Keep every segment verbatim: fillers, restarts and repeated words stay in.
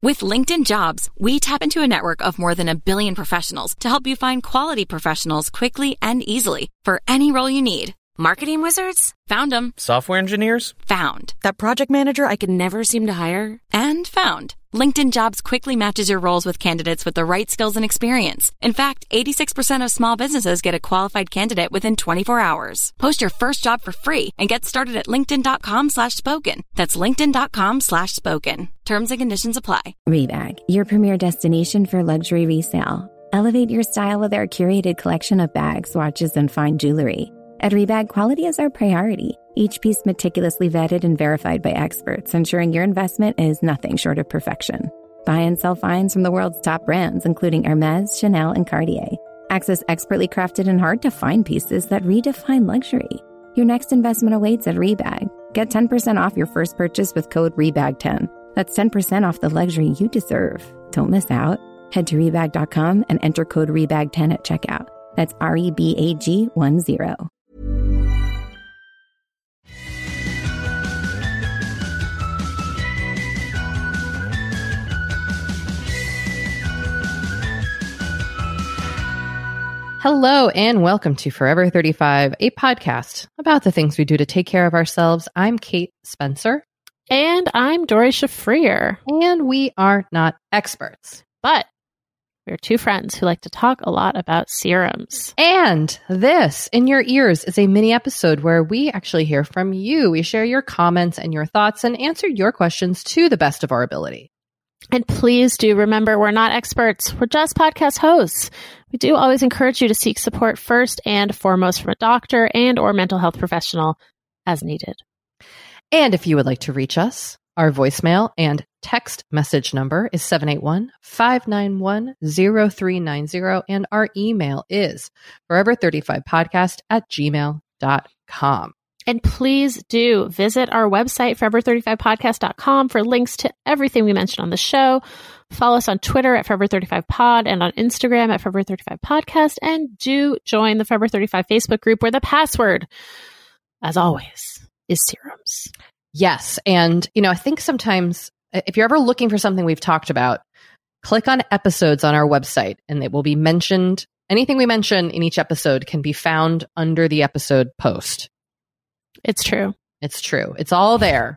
With LinkedIn Jobs, we tap into a network of more than a billion professionals to help you find quality professionals quickly and easily for any role you need. Marketing wizards? Found them. Software engineers? Found. That project manager I could never seem to hire? And found. LinkedIn Jobs quickly matches your roles with candidates with the right skills and experience. In fact, eighty-six percent of small businesses get a qualified candidate within twenty-four hours. Post your first job for free and get started at linkedin.com slash spoken. That's linkedin.com slash spoken. Terms and conditions apply. Rebag, your premier destination for luxury resale. Elevate your style with our curated collection of bags, watches, and fine jewelry. At Rebag, quality is our priority. Each piece meticulously vetted and verified by experts, ensuring your investment is nothing short of perfection. Buy and sell finds from the world's top brands, including Hermes, Chanel, and Cartier. Access expertly crafted and hard-to-find pieces that redefine luxury. Your next investment awaits at Rebag. Get ten percent off your first purchase with code R E B A G ten. That's ten percent off the luxury you deserve. Don't miss out. Head to rebag dot com and enter code R E B A G ten at checkout. That's R E B A G one zero. Hello and welcome to Forever thirty-five, a podcast about the things we do to take care of ourselves. I'm Kate Spencer. And I'm Dory Shafrir. And we are not experts. But we're two friends who like to talk a lot about serums. And this, in your ears, is a mini episode where we actually hear from you. We share your comments and your thoughts and answer your questions to the best of our ability. And please do remember, we're not experts. We're just podcast hosts. We do always encourage you to seek support first and foremost from a doctor and or mental health professional as needed. And if you would like to reach us, our voicemail and text message number is seven eight one, five nine one, zero three nine zero. And our email is forever thirty-five podcast at gmail dot com. And please do visit our website, forever thirty-five podcast dot com, for links to everything we mentioned on the show. Follow us on Twitter at forever thirty-five pod and on Instagram at forever thirty-five podcast. And do join the Forever thirty-five Facebook group where the password, as always, is serums. Yes. And, you know, I think sometimes if you're ever looking for something we've talked about, click on episodes on our website and it will be mentioned. Anything we mention in each episode can be found under the episode post. It's true. It's true. It's all there.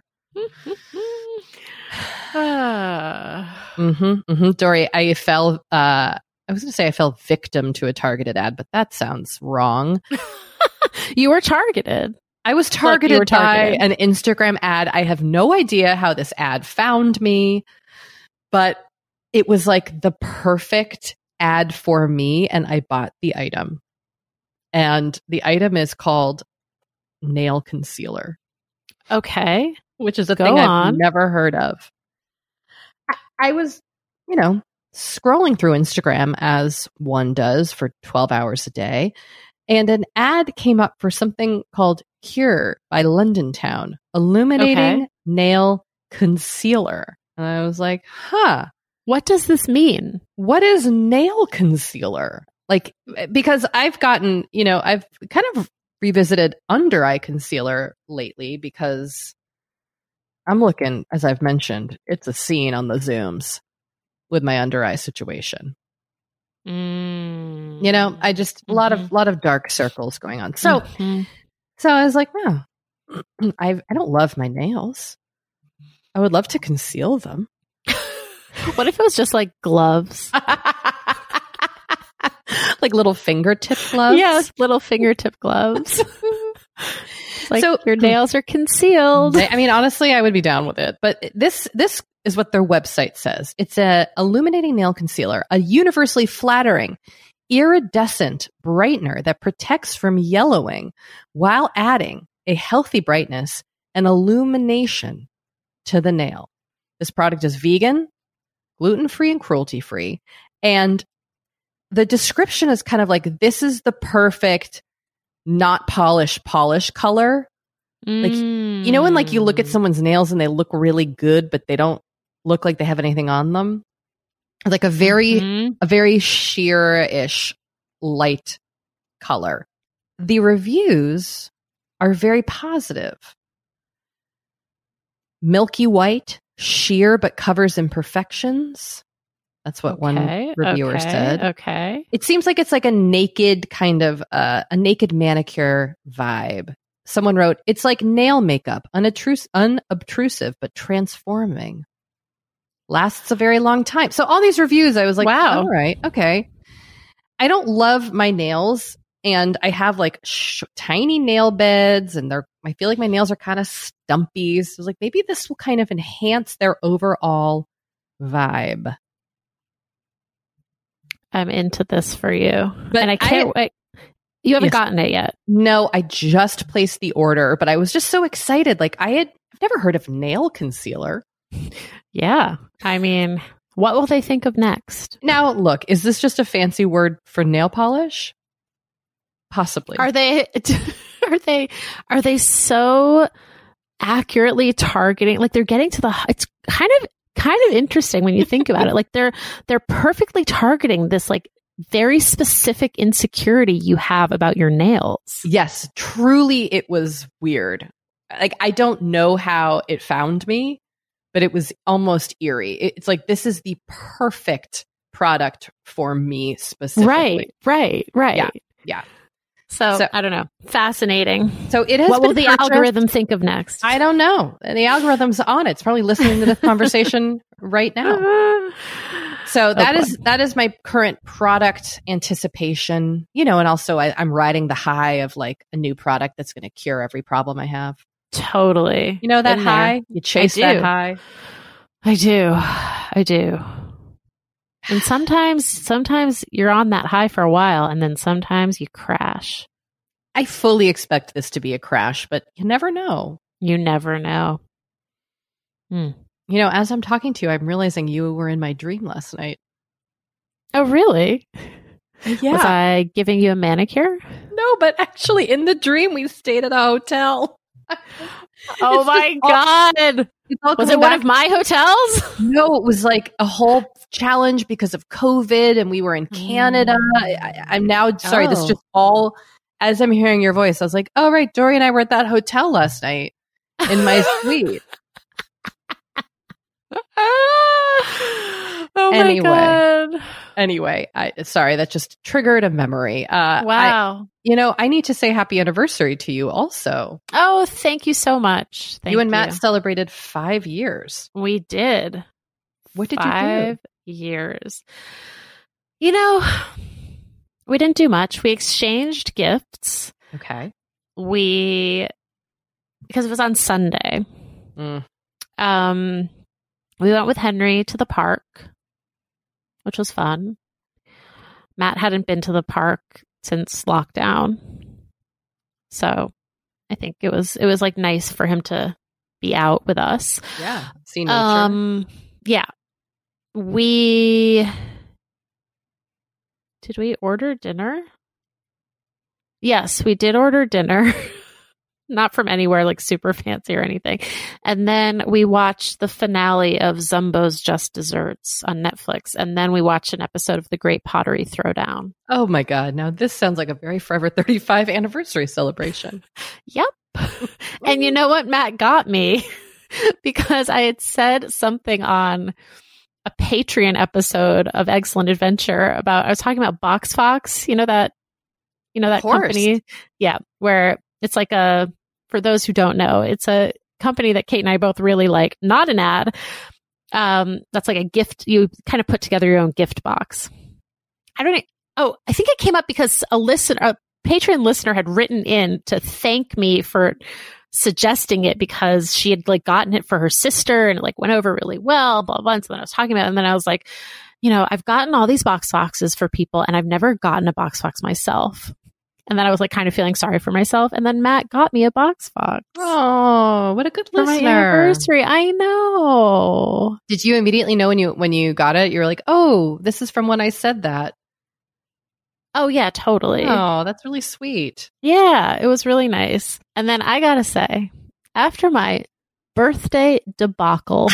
mm-hmm, mm-hmm. Dory, I fell, uh, I was going to say I fell victim to a targeted ad, but that sounds wrong. You were targeted. I was targeted, Look, targeted by an Instagram ad. I have no idea how this ad found me, but it was like the perfect ad for me, and I bought the item. And the item is called nail concealer. Okay. Which is a Go thing on. I've never heard of. I, I was, you know, scrolling through Instagram as one does for twelve hours a day, and an ad came up for something called Cure by London Town, illuminating Okay. nail concealer. And I was like, huh, What does this mean? what is nail concealer? Like, because I've gotten, you know, I've kind of revisited under eye concealer lately because I'm looking, as I've mentioned, it's a scene on the Zooms with my under eye situation. Mm. You know, I just a lot Mhm. of lot of dark circles going on. So, Mhm. so I was like, no, I I don't love my nails. I would love to conceal them. What if it was just like gloves? Like little fingertip gloves. Yes, little fingertip gloves. It's like So- your nails are concealed. I mean, honestly, I would be down with it. But this this is what their website says. It's a illuminating nail concealer, a universally flattering, iridescent brightener that protects from yellowing while adding a healthy brightness and illumination to the nail. This product is vegan, gluten-free, and cruelty-free. And the description is kind of like, this is the perfect not polished polish color. Like, you know when like you look at someone's nails and they look really good, but they don't look like they have anything on them? Like a very, Mhm. a very sheer-ish light color. The reviews are very positive. Milky white, sheer but covers imperfections. That's what Okay, one reviewer okay, said. Okay. It seems like it's like a naked kind of uh, a naked manicure vibe. Someone wrote, it's like nail makeup, unobtrus- unobtrusive but transforming. Lasts a very long time. So all these reviews, I was like, Wow. all right, okay. I don't love my nails, and I have like sh- tiny nail beds, and they're. I feel like my nails are kind of stumpy. So I was like, maybe this will kind of enhance their overall vibe. I'm into this for you. But and I can't I- wait. You haven't Yes. gotten it yet. No, I just placed the order, but I was just so excited. Like I had, I've never heard of nail concealer. Yeah. I mean, what will they think of next? Now, look, is this just a fancy word for nail polish? Possibly. Are they are they are they so accurately targeting, like they're getting to the it's kind of kind of interesting when you think about it. Like they're they're perfectly targeting this like very specific insecurity you have about your nails. Yes, truly it was weird. Like I don't know how it found me, but it was almost eerie. It's like this is the perfect product for me specifically. Right, right, right. Yeah. Yeah. So, So- I don't know. Fascinating. So it has What been will the purchased- algorithm think of next? I don't know. The algorithm's on it. It's probably listening to this conversation right now. So that boy. is that is my current product anticipation, you know, and also I, I'm riding the high of like a new product that's going to cure every problem I have. Totally. You know that Been there. high? You chase I that do. high. I do. I do. And sometimes, sometimes you're on that high for a while, and then sometimes you crash. I fully expect this to be a crash, but you never know. You never know. Hmm. You know, as I'm talking to you, I'm realizing you were in my dream last night. Oh, really? Yeah. Was I giving you a manicure? No, but actually in the dream we stayed at a hotel. Oh It's my just all- God. It's all Was coming it one back- of my hotels? No, it was like a whole challenge because of COVID, and we were in Canada. I, I- I'm now sorry. This Oh. just all as I'm hearing your voice. I was like, "Oh, right, Dory and I were at that hotel last night in my suite." Oh my Anyway. God. Anyway, I sorry that just triggered a memory. Uh, I, Wow. you know, I need to say happy anniversary to you. Also, Oh, thank you so much. Thank you and Matt celebrated five years. We did. What did Five years. You know, we didn't do much. We exchanged gifts. you do? Okay. We, because it was on Sunday, Mm. um, we went with Henry to the park, which was fun. Matt hadn't been to the park since lockdown. So I think it was, it was like nice for him to be out with us. Yeah. See nature. Um, yeah. We did we order dinner? Yes, we did order dinner. Not from anywhere like super fancy or anything. And then we watched the finale of Zumbo's Just Desserts on Netflix. And then we watched an episode of The Great Pottery Throwdown. Oh my God. Now this sounds like a very Forever thirty-five anniversary celebration. Yep. And you know what Matt got me? Because I had said something on a Patreon episode of Excellent Adventure about, I was talking about Box Fox, you know, that, you know, that course. company. Yeah. Where it's like a, for those who don't know, it's a company that Kate and I both really like, not an ad. Um, that's like a gift. You kind of put together your own gift box. I don't know. Oh, I think it came up because a listener, a Patreon listener had written in to thank me for suggesting it because she had like gotten it for her sister and it like went over really well, blah, blah. And so then I was talking about it and then I was like, you know, I've gotten all these box foxes for people and I've never gotten a box fox myself. And then I was like kind of feeling sorry for myself. And then Matt got me a box fox. Oh, what a good For my listener. anniversary. I know. Did you immediately know when you when you got it? You were like, "Oh, this is from when I said that." Oh yeah, totally. Oh, that's really sweet. Yeah, it was really nice. And then I gotta say, after my birthday debacle,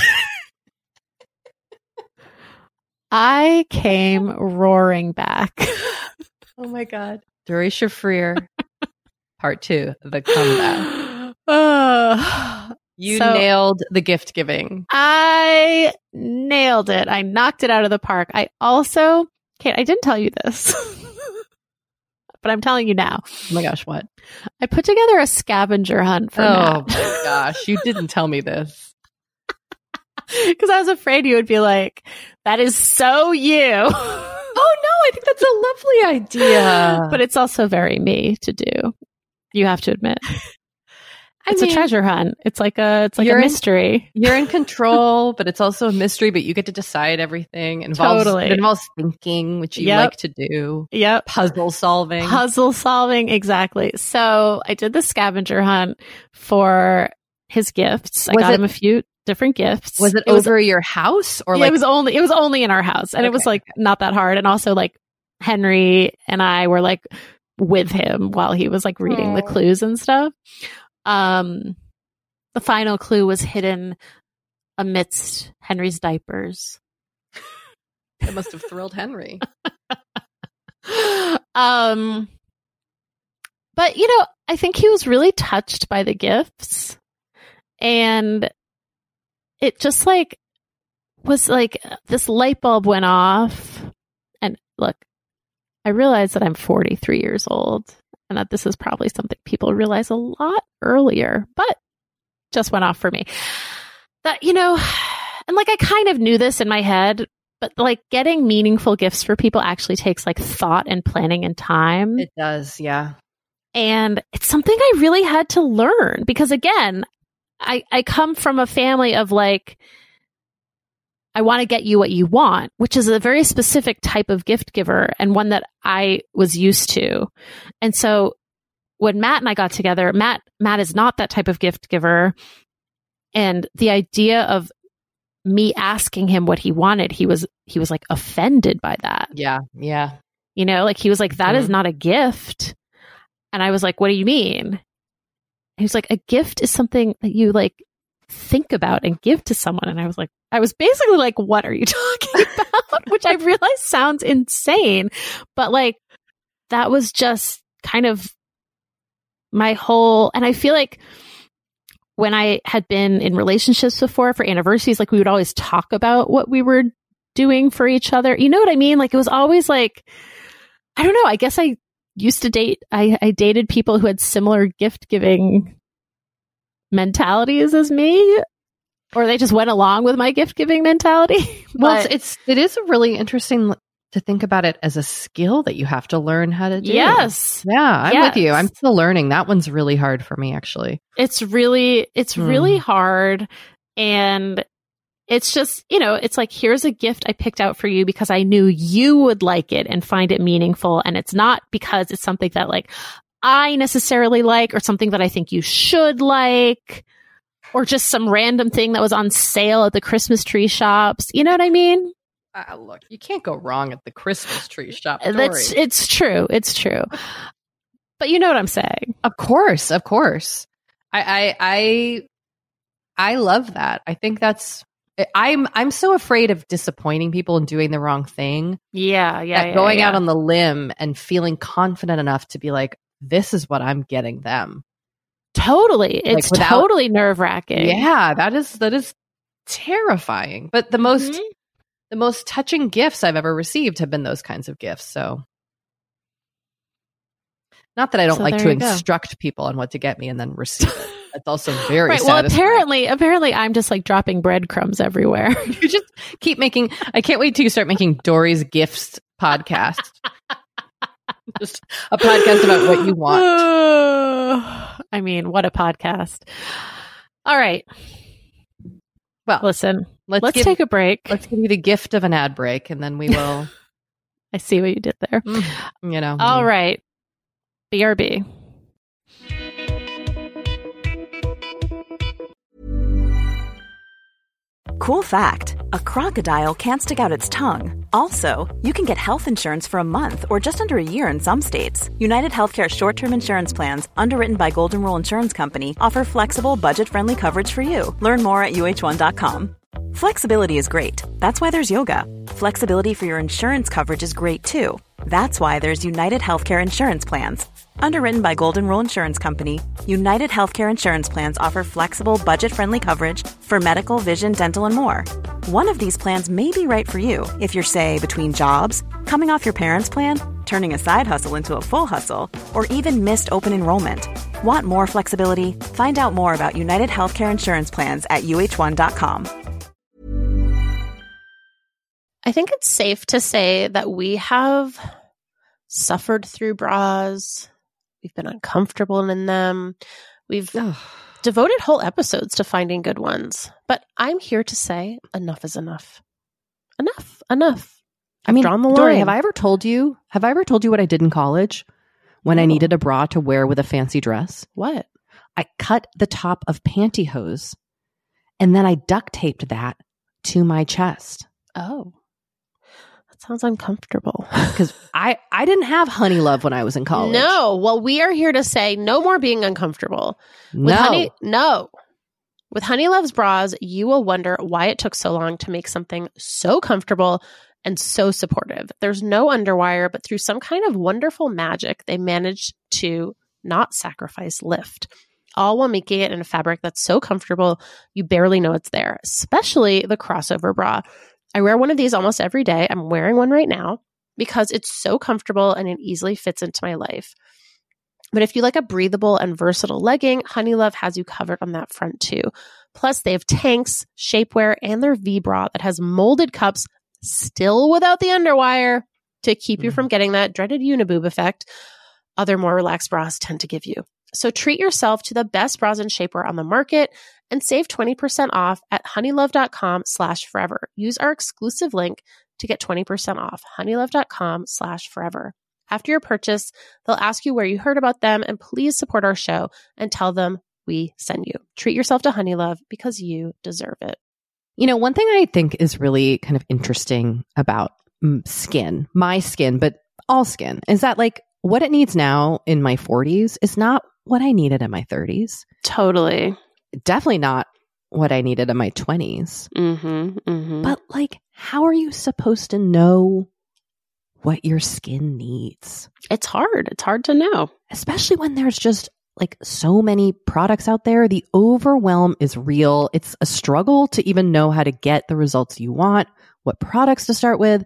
I came roaring back. Oh my God. Dory Shafrir, part two, the comeback. Uh, You So- nailed the gift giving. I nailed it. I knocked it out of the park. I also, Kate, I didn't tell you this, but I'm telling you now. Oh my gosh, what? I put together a scavenger hunt for Oh Matt my gosh, you didn't tell me this. because I was afraid you would be like, that is so you. Oh no, I think that's a lovely idea. But it's also very me to do. You have to admit. I It's mean, a treasure hunt. It's like a it's like a You're in- mystery. You're in control, but it's also a mystery, but you get to decide everything. It involves, Totally. it involves thinking, which you Yep. like to do. Yep. Puzzle solving. Puzzle solving, exactly. So I did the scavenger hunt for his gifts. I Was got it- him a few different gifts. was it, It was over your house or yeah, like it was only it was only in our house, and it was Okay. like not that hard. And also like Henry and I were like with him while he was like reading the Aw. clues and stuff. Um, the final clue was hidden amidst Henry's diapers. it must have thrilled Henry. um, but you know, I think he was really touched by the gifts, and it just like was like this light bulb went off. And look, I realize that I'm forty-three years old and that this is probably something people realize a lot earlier, but just went off for me. That, you know, and like I kind of knew this in my head, but like getting meaningful gifts for people actually takes like thought and planning and time. It does, yeah. And it's something I really had to learn because again, I, I come from a family of like, I want to get you what you want, which is a very specific type of gift giver and one that I was used to. And so when Matt and I got together, Matt, Matt is not that type of gift giver. And the idea of me asking him what he wanted, he was, he was like offended by that. Yeah, yeah. You know, like he was like, that is Mhm. not a gift. And I was like, what do you mean? He was like, a gift is something that you like think about and give to someone. And I was like, I was basically like, what are you talking about? Which I realize sounds insane, but like that was just kind of my whole, and I feel like when I had been in relationships before for anniversaries, like we would always talk about what we were doing for each other. You know what I mean? Like it was always like, I don't know. I guess I used to date, I, I dated people who had similar gift giving mentalities as me, or they just went along with my gift giving mentality. Well, But- it's, it's it is really interesting to think about it as a skill that you have to learn how to do. yes, Yeah, I'm Yes. with you. I'm still learning. That one's really hard for me, actually. it's really, it's Hmm. really hard. And it's just, you know, it's like, here's a gift I picked out for you because I knew you would like it and find it meaningful. And it's not because it's something that like I necessarily like or something that I think you should like, or just some random thing that was on sale at the Christmas tree shops. You know what I mean? Uh, look, you can't go wrong at the Christmas tree shop. That's, Dory. it's true. It's true. But you know what I'm saying? Of course, of course. I, I, I, I love that. I think that's. I'm, I'm so afraid of disappointing people and doing the wrong thing. Yeah. Yeah. that yeah, going yeah. out on the limb and feeling confident enough to be like, this is what I'm getting them. Totally. It's without- totally nerve wracking. Yeah, that is that is terrifying. But the most Mhm. the most touching gifts I've ever received have been those kinds of gifts. So not that I don't So like there to you go. instruct people on what to get me and then receive it. That's also very Right. Well, satisfying. apparently, apparently, I'm just like dropping breadcrumbs everywhere. You just keep making. I can't wait till you start making Dory's Gifts podcast. Just a podcast about what you want. I mean, what a podcast! All right, Well, listen. let's, Let's give, take a break. let's give you the gift of an ad break, and then we will. I see what you did there. mm, you know. All right, B R B. Cool fact, a crocodile can't stick out its tongue. Also, you can get health insurance for a month or just under a year in some states. United Healthcare short-term insurance plans, underwritten by Golden Rule Insurance Company, offer flexible, budget-friendly coverage for you. Learn more at U H one dot com. Flexibility is great. That's why there's yoga. Flexibility for your insurance coverage is great too. That's why there's United Healthcare Insurance Plans. Underwritten by Golden Rule Insurance Company, United Healthcare Insurance Plans offer flexible, budget-friendly coverage for medical, vision, dental, and more. One of these plans may be right for you if you're, say, between jobs, coming off your parents' plan, turning a side hustle into a full hustle, or even missed open enrollment. Want more flexibility? Find out more about United Healthcare Insurance Plans at U H one dot com. I think it's safe to say that we have suffered through bras. We've been uncomfortable in them. We've Ugh. devoted whole episodes to finding good ones. But I'm here to say enough is enough. Enough. Enough. I mean, drawn the Dory, line. have I ever told you, have I ever told you what I did in college when oh. I needed a bra to wear with a fancy dress? What? I cut the top of pantyhose and then I duct taped that to my chest. Oh. Sounds uncomfortable. Because I, I didn't have Honey Love when I was in college. No. Well, we are here to say no more being uncomfortable. With no. Honey, no. With Honey Love's bras, you will wonder why it took so long to make something so comfortable and so supportive. There's no underwire, but through some kind of wonderful magic, they managed to not sacrifice lift, all while making it in a fabric that's so comfortable you barely know it's there, especially the crossover bra. I wear one of these almost every day. I'm wearing one right now because it's so comfortable and it easily fits into my life. But if you like a breathable and versatile legging, Honey Love has you covered on that front too. Plus, they have tanks, shapewear, and their V-bra that has molded cups, still without the underwire, to keep you from getting that dreaded uniboob effect other more relaxed bras tend to give you. So treat yourself to the best bras and shapewear on the market and save twenty percent off at honeylove.com slash forever. Use our exclusive link to get twenty percent off, honeylove.com slash forever. After your purchase, they'll ask you where you heard about them, and please support our show and tell them we send you. Treat yourself to Honey Love because you deserve it. You know, one thing I think is really kind of interesting about skin, my skin, but all skin, is that like what it needs now in my forties is not what I needed in my thirties. Totally. Definitely not what I needed in my twenties. Mm-hmm, mm-hmm. But like, how are you supposed to know what your skin needs? It's hard. It's hard to know. Especially when there's just like so many products out there. The overwhelm is real. It's a struggle to even know how to get the results you want, what products to start with.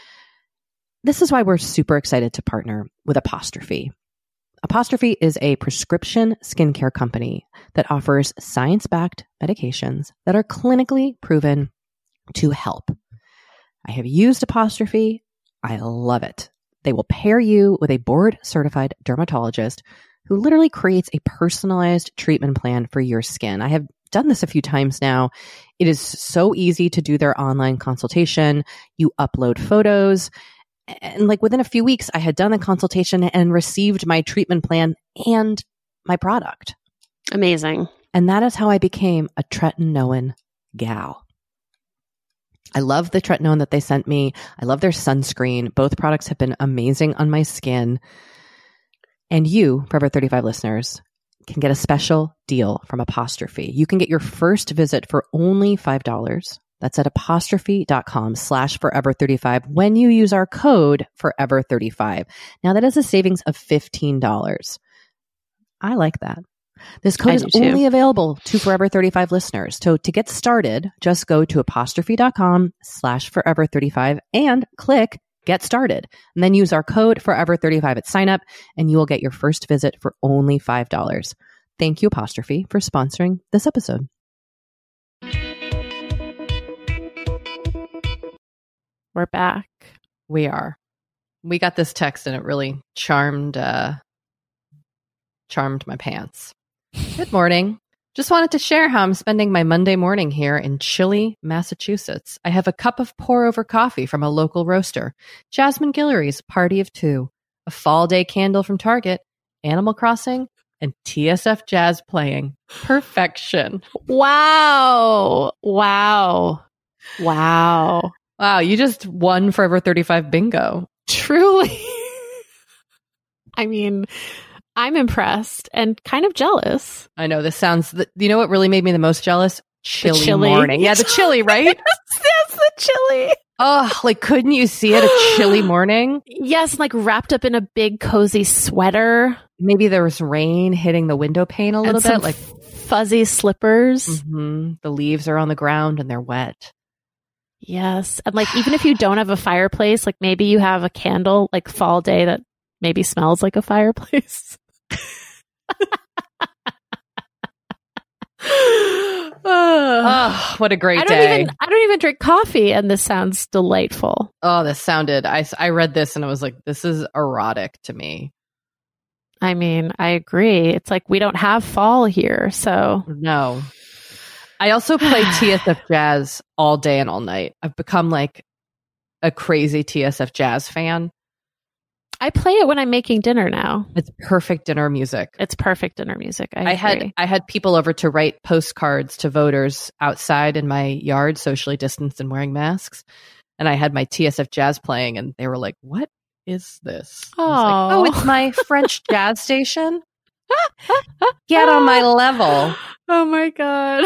This is why we're super excited to partner with Apostrophe. Apostrophe is a prescription skincare company that offers science-backed medications that are clinically proven to help. I have used Apostrophe. I love it. They will pair you with a board-certified dermatologist who literally creates a personalized treatment plan for your skin. I have done this a few times now. It is so easy to do their online consultation. You upload photos. And like within a few weeks, I had done the consultation and received my treatment plan and my product. Amazing. And that is how I became a tretinoin gal. I love the tretinoin that they sent me. I love their sunscreen. Both products have been amazing on my skin. And you, Forever thirty-five listeners, can get a special deal from Apostrophe. You can get your first visit for only five dollars. That's at apostrophe.com slash forever 35 when you use our code forever thirty-five. Now that is a savings of fifteen dollars. I like that. This code is only available to Forever thirty-five listeners. So to get started, just go to apostrophe.com slash forever 35 and click get started. And then use our code forever thirty-five at sign up and you will get your first visit for only five dollars. Thank you, Apostrophe, for sponsoring this episode. We're back. We are. We got this text and it really charmed uh, charmed my pants. Good morning. Just wanted to share how I'm spending my Monday morning here in chilly Massachusetts. I have a cup of pour-over coffee from a local roaster, Jasmine Guillory's Party of Two, a fall day candle from Target, Animal Crossing, and T S F Jazz playing. Perfection. Wow. Wow. Wow. Wow, you just won Forever thirty-five bingo. Truly. I mean, I'm impressed and kind of jealous. I know this sounds, the, you know what really made me the most jealous? Chilly, chili. morning. Yeah, the chili, right? That's the chili. Oh, like couldn't you see it? A chilly morning? Yes, like wrapped up in a big cozy sweater. maybe there was rain hitting the window pane a little and some bit, like fuzzy slippers. Mm-hmm. The leaves are on the ground and they're wet. Yes. And like, even if you don't have a fireplace, like maybe you have a candle, like fall day that maybe smells like a fireplace. Oh, what a great I don't day. Even, I don't even drink coffee, and this sounds delightful. Oh, this sounded, I, I read this and I was like, this is erotic to me. I mean, I agree. It's like we don't have fall here, so. No. I also play T S F Jazz all day and all night. I've become like a crazy T S F Jazz fan. I play it when I'm making dinner now. It's perfect dinner music. It's perfect dinner music. I, I had I had people over to write postcards to voters outside in my yard, socially distanced and wearing masks. And I had my T S F Jazz playing, and they were like, "What is this?" I was like, oh, it's my French jazz station. Get on my level. Oh my God.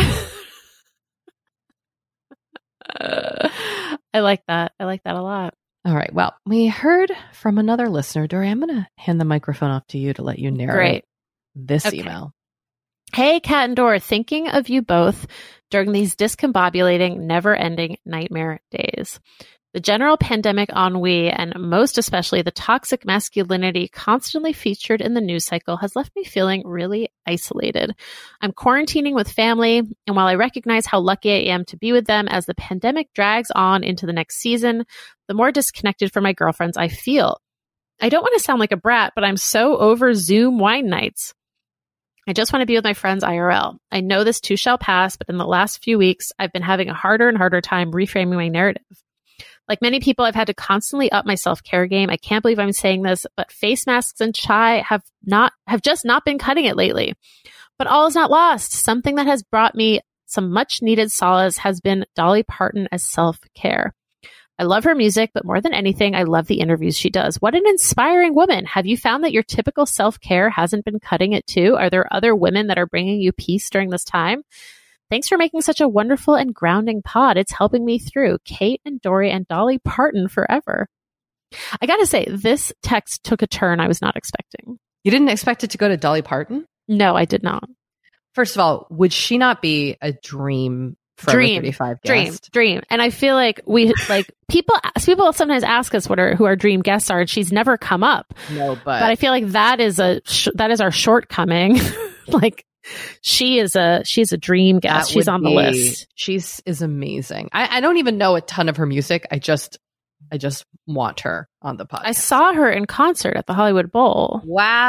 uh, I like that. I like that a lot. All right. Well, we heard from another listener. Dory, I'm going to hand the microphone off to you to let you narrate Great. this Okay. email. Hey, Kat and Dora, thinking of you both during these discombobulating, never-ending nightmare days. The general pandemic ennui, and most especially the toxic masculinity constantly featured in the news cycle, has left me feeling really isolated. I'm quarantining with family, and while I recognize how lucky I am to be with them as the pandemic drags on into the next season, the more disconnected from my girlfriends I feel. I don't want to sound like a brat, but I'm so over Zoom wine nights. I just want to be with my friends I R L. I know this too shall pass, but in the last few weeks, I've been having a harder and harder time reframing my narrative. Like many people, I've had to constantly up my self-care game. I can't believe I'm saying this, but face masks and chai have not have just not been cutting it lately. But all is not lost. Something that has brought me some much needed solace has been Dolly Parton as self-care. I love her music, but more than anything, I love the interviews she does. What an inspiring woman. Have you found that your typical self-care hasn't been cutting it too? Are there other women that are bringing you peace during this time? Thanks for making such a wonderful and grounding pod. It's helping me through. Kate and Dory and Dolly Parton forever. I gotta say, this text took a turn I was not expecting. You didn't expect it to go to Dolly Parton? No, I did not. First of all, would she not be a dream Forever Dream, thirty-five dream, guest? dream. And I feel like we, like, people, people sometimes ask us what our, who our dream guests are, and she's never come up. No, but. But I feel like that is a, sh- that is our shortcoming. Like, she is a, she's a dream guest. She's on the be, list. She's is amazing. I, I don't even know a ton of her music. I just, I just want her on the podcast. I saw her in concert at the Hollywood Bowl.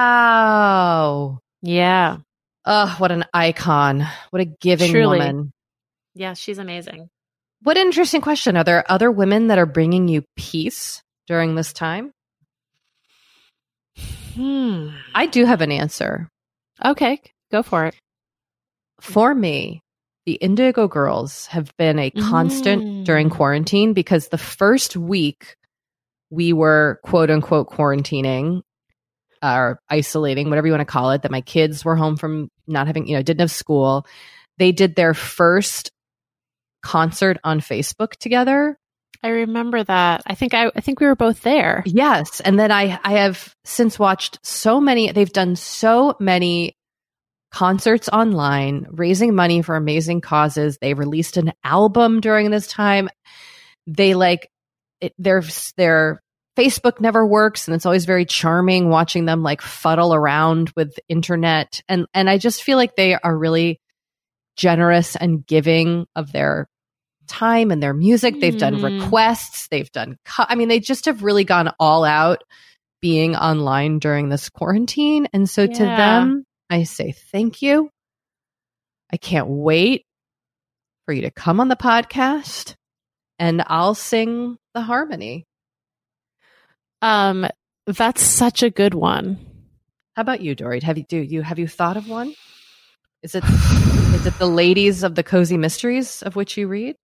Wow. Yeah. Oh, what an icon. What a giving Truly. woman. Yeah, she's amazing. What an interesting question. Are there other women that are bringing you peace during this time? Hmm. I do have an answer. Okay, go for it. For me, the Indigo Girls have been a constant Mm. during quarantine because the first week we were quote unquote quarantining or isolating, whatever you want to call it, that my kids were home from not having, you know, didn't have school. They did their first concert on Facebook together. I remember that. I think I, I think we were both there. Yes. And then I, I have since watched so many, they've done so many concerts online, raising money for amazing causes. They released an album during this time. They like, it, their, their Facebook never works. And it's always very charming watching them like fuddle around with internet. And, and I just feel like they are really generous and giving of their time and their music. They've done Mm. requests. They've done, co- I mean, they just have really gone all out being online during this quarantine. And so to Yeah. them, I say thank you. I can't wait for you to come on the podcast and I'll sing the harmony. Um, that's such a good one. How about you, Dory? Have you do you have you thought of one? Is it is it the ladies of the Cozy Mysteries of which you read?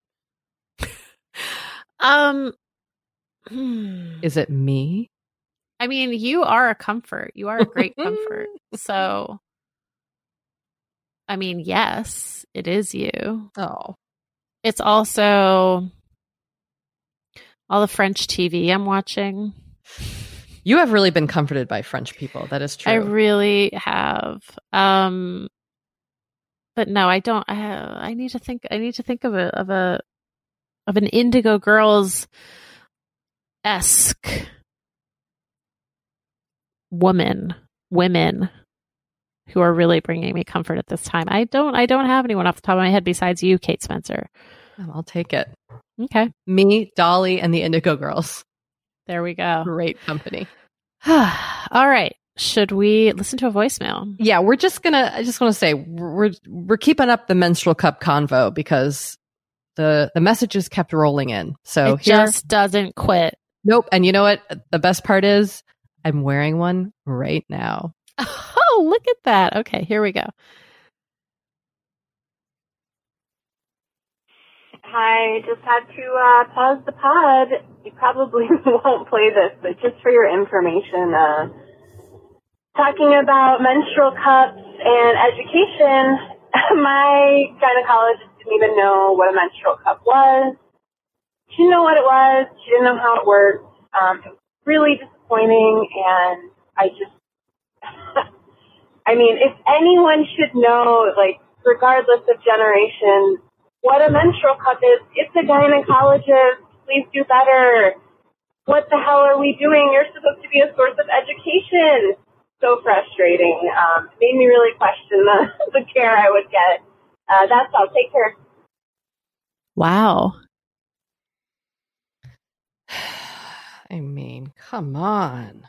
Um, hmm. Is it me? I mean, you are a comfort. You are a great comfort. So, I mean, yes, it is you. Oh, It's also all the French T V I'm watching. You have really been comforted by French people. That is true. I really have. Um, but no, I don't. I, I need to think. I need to think of a of a of an Indigo Girls esque woman, women who are really bringing me comfort at this time. I don't. I don't have anyone off the top of my head besides you, Kate Spencer. Oh, I'll take it. Okay, me, Dolly, and the Indigo Girls. There we go. Great company. All right. Should we listen to a voicemail? Yeah, we're just gonna. I just want to say we're we're keeping up the menstrual cup convo because the the messages kept rolling in. So it here, just doesn't quit. Nope. And you know what? The best part is I'm wearing one right now. Oh, look at that. Okay, here we go. Hi, just had to uh, pause the pod. You probably won't play this, but just for your information, uh, talking about menstrual cups and education, my gynecologist didn't even know what a menstrual cup was. She didn't know what it was. She didn't know how it worked. Um, it was really disappointing, and I just, I mean, if anyone should know, like, regardless of generation, what a menstrual cup is, it's a gynecologist. Please do better. What the hell are we doing? You're supposed to be a source of education. So frustrating. Um, it made me really question the, the care I would get. Uh, that's all. Take care. Wow. I mean, come on.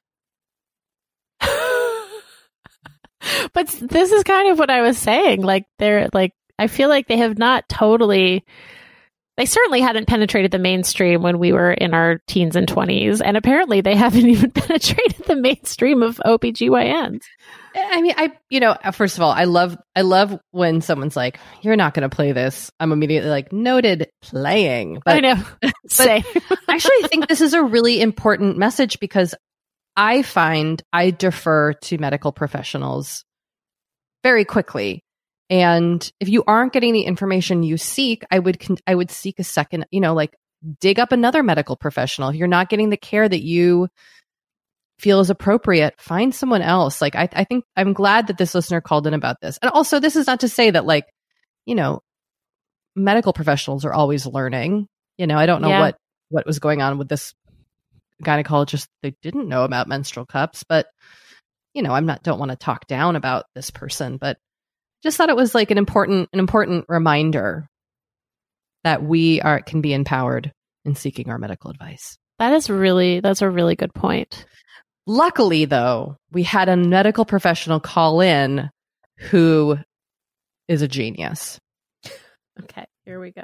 But this is kind of what I was saying. Like, they're like, I feel like they have not totally, they certainly hadn't penetrated the mainstream when we were in our teens and twenties. And apparently they haven't even penetrated the mainstream of O B G Y Ns. I mean, I, you know, first of all, I love, I love when someone's like, you're not going to play this. I'm immediately like, noted, playing. But, I know. Say. I actually think this is a really important message because I find I defer to medical professionals very quickly. And if you aren't getting the information you seek, I would con- I would seek a second, you know, like dig up another medical professional. If you're not getting the care that you feel is appropriate, find someone else. Like, I, I think I'm glad that this listener called in about this. And also, this is not to say that, like, you know, medical professionals are always learning. You know, I don't know Yeah. what, what was going on with this gynecologist. They didn't know about menstrual cups, but, you know, I'm not, don't want to talk down about this person, but just thought it was like an important, an important reminder that we are, can be empowered in seeking our medical advice. That is really, that's a really good point. Luckily, though, we had a medical professional call in who is a genius. Okay, here we go.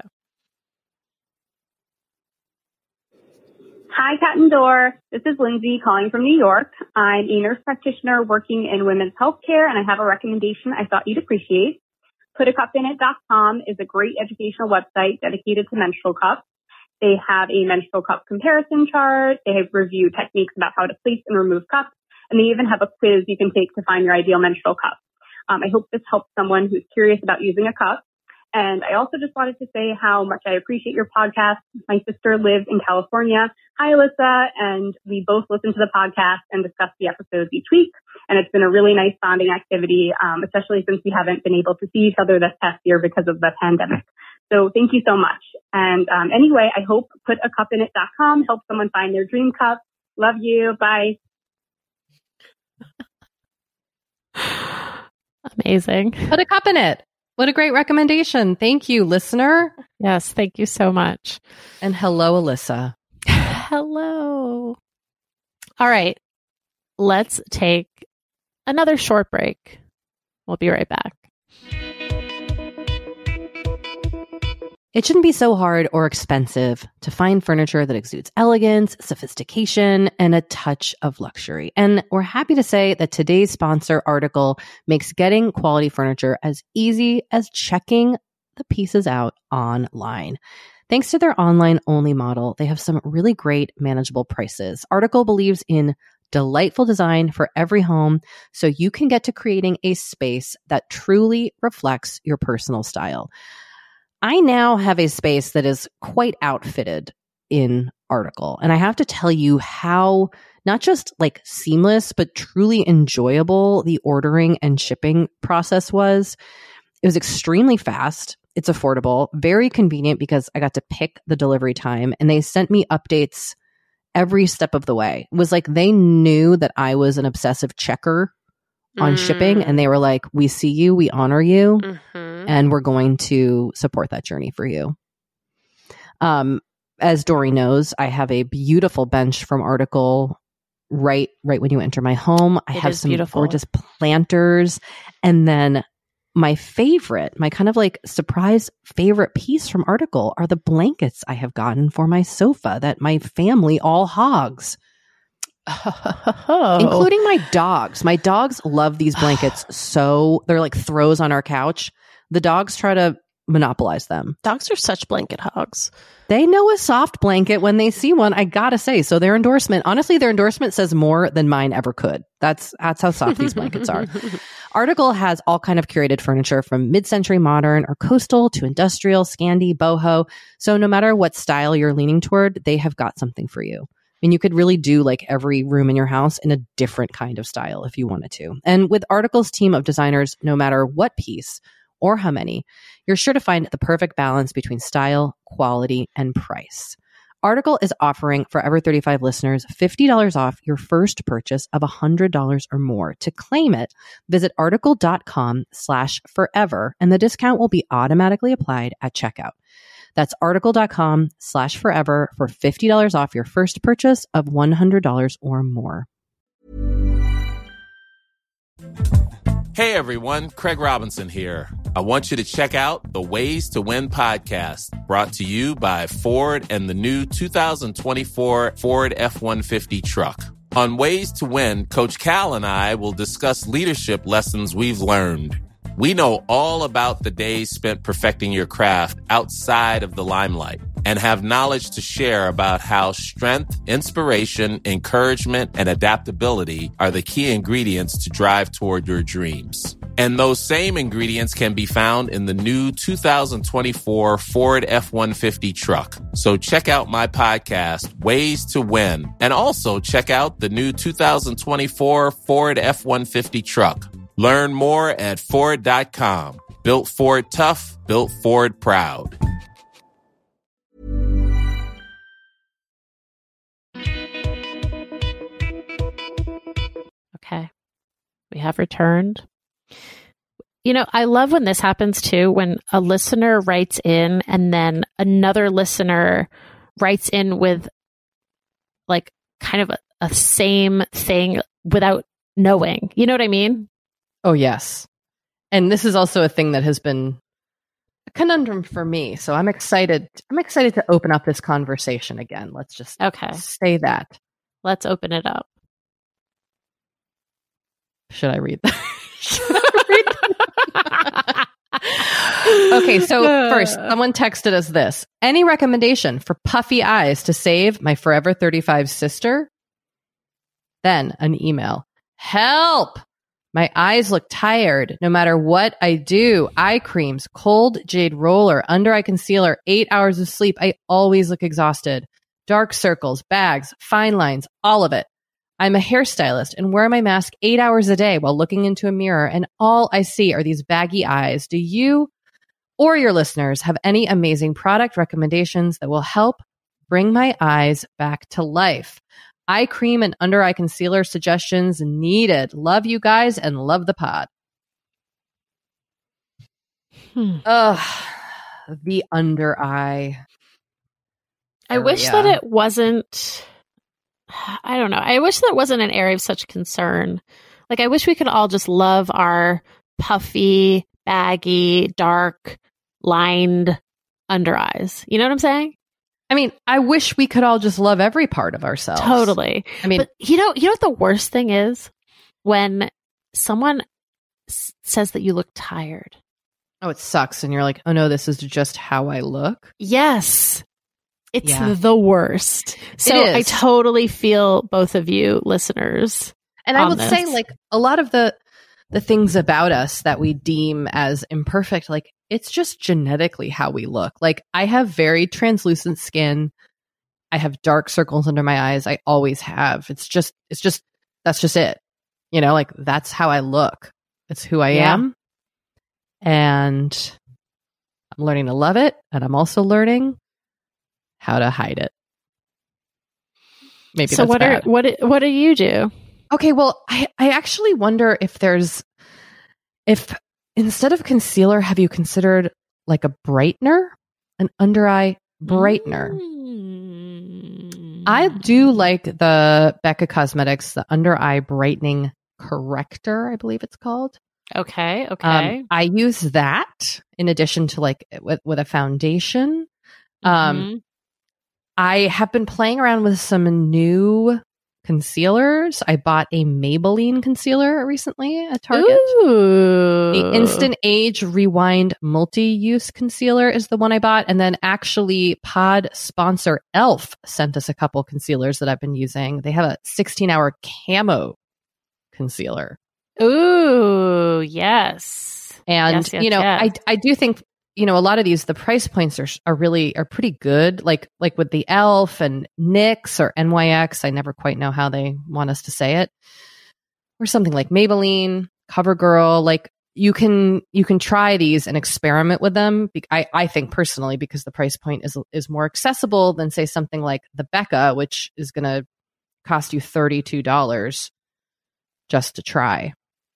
Hi, Cat and Door. This is Lindsay calling from New York. I'm a nurse practitioner working in women's healthcare, and I have a recommendation I thought you'd appreciate. put a cup in it dot com is a great educational website dedicated to menstrual cups. They have a menstrual cup comparison chart. They have review techniques about how to place and remove cups, and they even have a quiz you can take to find your ideal menstrual cup. Um, I hope this helps someone who's curious about using a cup. And I also just wanted to say how much I appreciate your podcast. My sister lives in California. Hi, Alyssa. And we both listen to the podcast and discuss the episodes each week. And it's been a really nice bonding activity, um, especially since we haven't been able to see each other this past year because of the pandemic. So thank you so much. And um, anyway, I hope put a cup in it dot com helps someone find their dream cup. Love you. Bye. Amazing. Put a cup in it. What a great recommendation. Thank you, listener. Yes, thank you so much. And hello, Alyssa. Hello. All right. Let's take another short break. We'll be right back. It shouldn't be so hard or expensive to find furniture that exudes elegance, sophistication, and a touch of luxury. And we're happy to say that today's sponsor article makes getting quality furniture as easy as checking the pieces out online. Thanks to their online-only model, they have some really great manageable prices. Article believes in delightful design for every home, so you can get to creating a space that truly reflects your personal style. I now have a space that is quite outfitted. in Article. And I have to tell you how not just like seamless, but truly enjoyable the ordering and shipping process was. It was extremely fast. It's affordable, very convenient because I got to pick the delivery time and they sent me updates every step of the way. It was like they knew that I was an obsessive checker on mm. shipping and they were like, we see you, we honor you, mm-hmm. and we're going to support that journey for you. Um, as Dory knows, I have a beautiful bench from Article right right when you enter my home. I it have some beautiful. gorgeous planters, and then my favorite, my kind of like surprise favorite piece from Article are the blankets I have gotten for my sofa that my family all hogs. Oh. Including my dogs. My dogs love these blankets so they're like throws on our couch. The dogs try to monopolize them. Dogs are such blanket hogs. They know a soft blanket when they see one, I gotta say. So their endorsement, honestly, their endorsement says more than mine ever could. That's that's how soft these blankets are. Article has all kind of curated furniture from mid-century modern or coastal to industrial, Scandi, boho. So no matter what style you're leaning toward, they have got something for you. I mean, you could really do like every room in your house in a different kind of style if you wanted to. And with Article's team of designers, no matter what piece or how many, you're sure to find the perfect balance between style, quality, and price. Article is offering Forever thirty-five listeners fifty dollars off your first purchase of one hundred dollars or more. To claim it, visit article.com slash forever, and the discount will be automatically applied at checkout. That's article.com slash forever for fifty dollars off your first purchase of one hundred dollars or more. Hey everyone, Craig Robinson here. I want you to check out the Ways to Win podcast, brought to you by Ford and the new two thousand twenty-four Ford F one fifty truck. On Ways to Win, Coach Cal and I will discuss leadership lessons we've learned. We know all about the days spent perfecting your craft outside of the limelight and have knowledge to share about how strength, inspiration, encouragement, and adaptability are the key ingredients to drive toward your dreams. And those same ingredients can be found in the new two thousand twenty-four Ford F one fifty truck. So check out my podcast, Ways to Win, and also check out the new two thousand twenty-four Ford F one fifty truck. Learn more at Ford dot com. Built Ford tough, built Ford proud. Okay. We have returned. You know, I love when this happens too, when a listener writes in and then another listener writes in with like kind of a, a same thing without knowing. You know what I mean? Oh, yes. And this is also a thing that has been a conundrum for me. So I'm excited. I'm excited to open up this conversation again. Let's just okay. say that. Let's open it up. Should I read that? Should I read that? Okay, so first, someone texted us this. Any recommendation for puffy eyes to save my Forever thirty-five sister? Then an email. Help! My eyes look tired no matter what I do. Eye creams, cold jade roller, under eye concealer, eight hours of sleep. I always look exhausted. Dark circles, bags, fine lines, all of it. I'm a hairstylist and wear my mask eight hours a day while looking into a mirror, and all I see are these baggy eyes. Do you or your listeners have any amazing product recommendations that will help bring my eyes back to life? Eye cream and under eye concealer suggestions needed. Love you guys and love the pod. Hmm. Ugh, the under eye. I wish that it wasn't. I don't know. I wish that wasn't an area of such concern. Like, I wish we could all just love our puffy, baggy, dark, lined under eyes. You know what I'm saying? I mean, I wish we could all just love every part of ourselves. Totally. I mean, but you know, you know what the worst thing is? When someone s- says that you look tired. Oh, it sucks. And you're like, oh no, this is just how I look. Yes. It's yeah. the worst. So I totally feel both of you listeners. And I would this. say, like, a lot of the the things about us that we deem as imperfect, like, it's just genetically how we look. Like, I have very translucent skin. I have dark circles under my eyes. I always have. It's just, it's just, that's just it. You know, like that's how I look. It's who I Yeah. am. And I'm learning to love it. And I'm also learning how to hide it. Maybe So that's what bad. are what do- what do you do? Okay, well, I, I actually wonder if there's, if instead of concealer, have you considered like a brightener, an under eye brightener? Mm. I do like the Becca Cosmetics, the under eye brightening corrector, I believe it's called. Okay, okay. Um, I use that in addition to like with, with a foundation. Um, Mhm. I have been playing around with some new concealers. I bought a Maybelline concealer recently at Target. Ooh. The Instant Age Rewind Multi-Use Concealer is the one I bought. And then actually pod sponsor e l f sent us a couple concealers that I've been using. They have a sixteen hour camo concealer. Ooh, yes. And, Yes, yes, you know, yes. I I do think, you know, a lot of these, the price points are are really, are pretty good. Like, like with the e l f and N Y X or N Y X, I never quite know how they want us to say it. Or something like Maybelline, CoverGirl, like you can, you can try these and experiment with them. Be- I, I think personally, because the price point is, is more accessible than say something like the Becca, which is going to cost you thirty-two dollars just to try.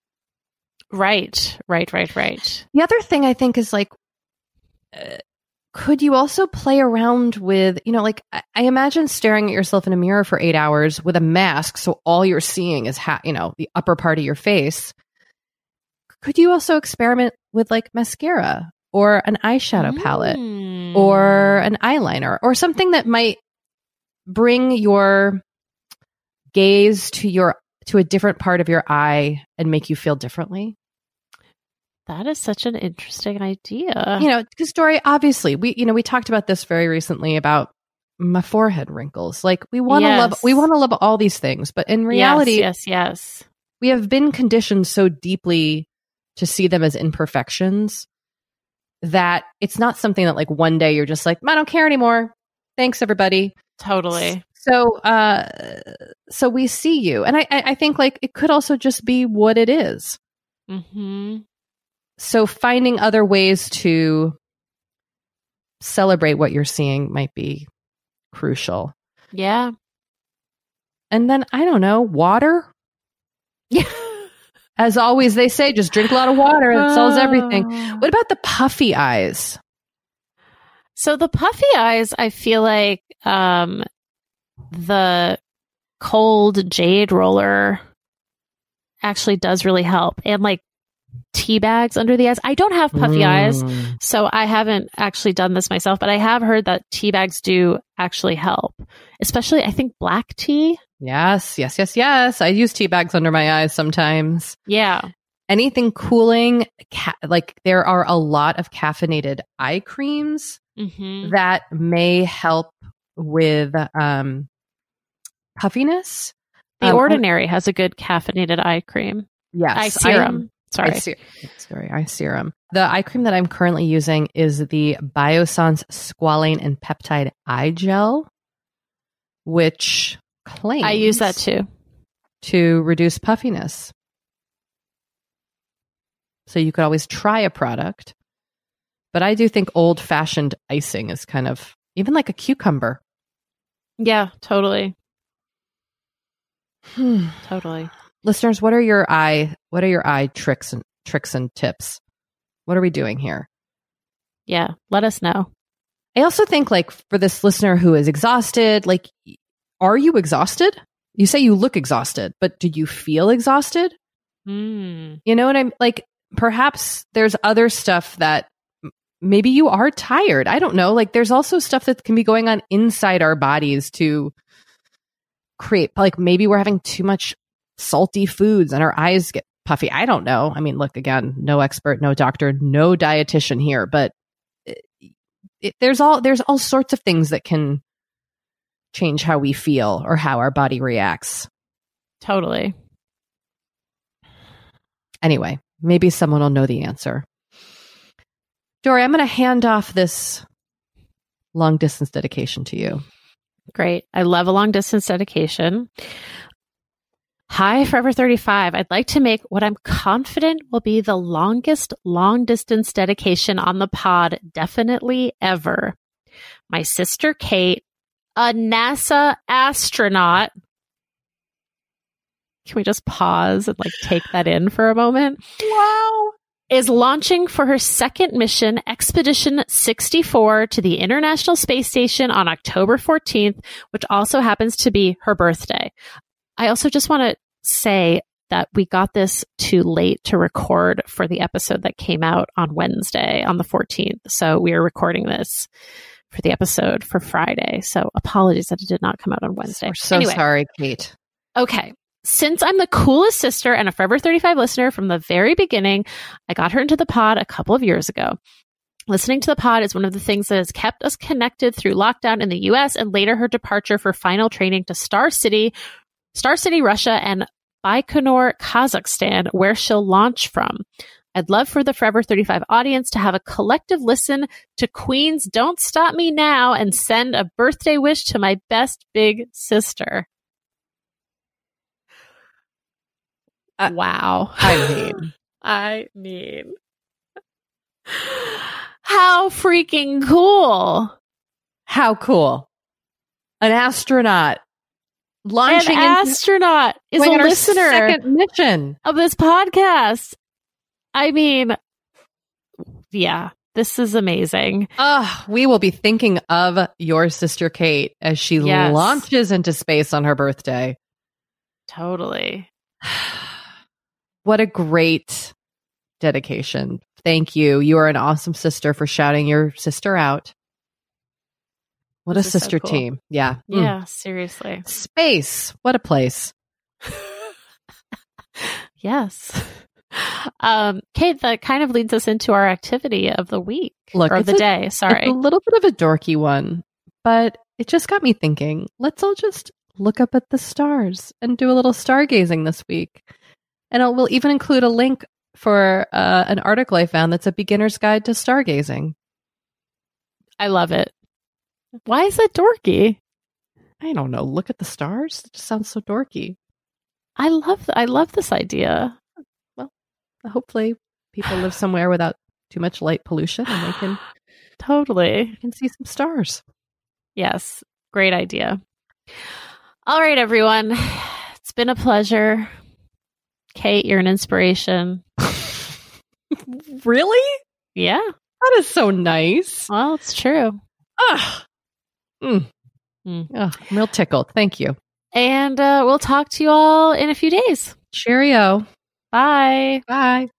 Right, right, right, right. The other thing I think is like, uh, could you also play around with, you know, like I, I imagine staring at yourself in a mirror for eight hours with a mask, so all you're seeing is, ha- you know, the upper part of your face. Could you also experiment with like mascara or an eyeshadow palette Mm. or an eyeliner or something that might bring your gaze to your to a different part of your eye and make you feel differently? That is such an interesting idea. You know, because Dory, obviously, we you know we talked about this very recently about my forehead wrinkles. Like we want to Yes. love, we want to love all these things, but in reality, yes, yes, yes. we have been conditioned so deeply to see them as imperfections that it's not something that like one day you're just like, I don't care anymore. Thanks, everybody. Totally. So, uh, so we see you, and I, I I think like it could also just be what it is. Mm-hmm. So finding other ways to celebrate what you're seeing might be crucial. Yeah. And then, I don't know, water? Yeah. As always, they say, just drink a lot of water. It solves everything. Oh. What about the puffy eyes? So the puffy eyes, I feel like um, the cold jade roller actually does really help. And like tea bags under the eyes. I don't have puffy Mm. eyes, so I haven't actually done this myself, but I have heard that tea bags do actually help. Especially, I think, black tea. Yes, yes, yes, yes. I use tea bags under my eyes sometimes. Yeah. Anything cooling, ca- like there are a lot of caffeinated eye creams Mm-hmm. that may help with um, puffiness. The Um, Ordinary has a good caffeinated eye cream. Yes. Eye serum. Sorry. Eye ser- sorry, eye serum. The eye cream that I'm currently using is the Biossance Squalane and Peptide Eye Gel, which claims I use that too. to reduce puffiness. So you could always try a product. But I do think old-fashioned icing is kind of, even like a cucumber. Yeah, totally. Hmm. Totally. Listeners, what are your eye what are your eye tricks and tricks and tips? What are we doing here? Yeah, let us know. I also think like for this listener who is exhausted, like are you exhausted? You say you look exhausted, but do you feel exhausted? Mm. You know what I'm like perhaps there's other stuff that m- maybe you are tired. I don't know. Like there's also stuff that can be going on inside our bodies to create like maybe we're having too much salty foods and our eyes get puffy. I don't know. I mean, look, again, no expert, no doctor, no dietitian here, but it, it, there's all there's all sorts of things that can change how we feel or how our body reacts. Totally. Anyway, maybe someone will know the answer. Dory, I'm going to hand off this long distance dedication to you. Great. I love a long distance dedication. Hi, Forever thirty-five. I'd like to make what I'm confident will be the longest long distance dedication on the pod, definitely ever. My sister Kate, a NASA astronaut. Can we just pause and like take that in for a moment? Wow. Is launching for her second mission, Expedition sixty-four, to the International Space Station on October fourteenth, which also happens to be her birthday. I also just want to say that we got this too late to record for the episode that came out on Wednesday, on the fourteenth. So we are recording this for the episode for Friday. So apologies that it did not come out on Wednesday. We're so anyway, sorry, Kate. Okay. Since I'm the coolest sister and a Forever thirty-five listener from the very beginning, I got her into the pod a couple of years ago. Listening to the pod is one of the things that has kept us connected through lockdown in the U S and later her departure for final training to Star City, Star City, Russia, and Baikonur, Kazakhstan, where she'll launch from. I'd love for the Forever thirty-five audience to have a collective listen to Queen's Don't Stop Me Now and send a birthday wish to my best big sister. Uh, wow. I mean, I mean, how freaking cool. How cool. An astronaut launching An astronaut is a listener second mission of this podcast. I mean, yeah, this is amazing. Oh, we will be thinking of your sister Kate as she Yes. launches into space on her birthday. Totally. What a great dedication. Thank you. You are an awesome sister for shouting your sister out. What This a is so sister cool. team. Yeah. Mm. Yeah, seriously. Space. What a place. Yes. Um, Kate, that kind of leads us into our activity of the week. Look, or it's the a- day. Sorry. It's a little bit of a dorky one, but it just got me thinking. Let's all just look up at the stars and do a little stargazing this week. And it will even include a link for uh, an article I found that's a beginner's guide to stargazing. I love it. Why is that dorky? I don't know. Look at the stars. It just sounds so dorky. I love I love this idea. Hopefully people live somewhere without too much light pollution and they can, Totally. can see some stars. Yes. Great idea. All right, everyone. It's been a pleasure. Kate, you're an inspiration. Really? Yeah. That is so nice. Well, it's true. Ugh. Mm. Mm. Ugh, I'm real tickled. Thank you. And uh, we'll talk to you all in a few days. Cheerio. Bye. Bye.